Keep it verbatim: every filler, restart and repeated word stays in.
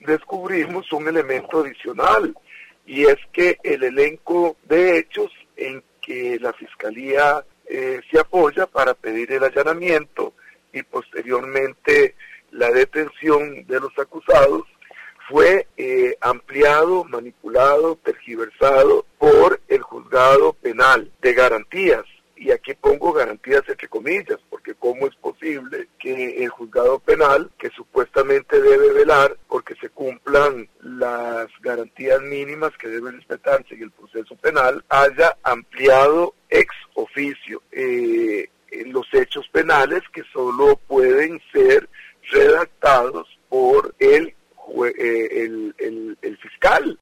descubrimos un elemento adicional, y es que el elenco de hechos en que la Fiscalía eh, se apoya para pedir el allanamiento y posteriormente la detención de los acusados fue eh, ampliado, manipulado, tergiversado por el juzgado penal de garantías. Y aquí pongo garantías entre comillas, porque ¿cómo es posible que el juzgado penal, que supuestamente debe velar porque se cumplan las garantías mínimas que deben respetarse en el proceso penal, haya ampliado ex oficio eh, los hechos penales que solo pueden ser redactados por el, el, el, el, el fiscal?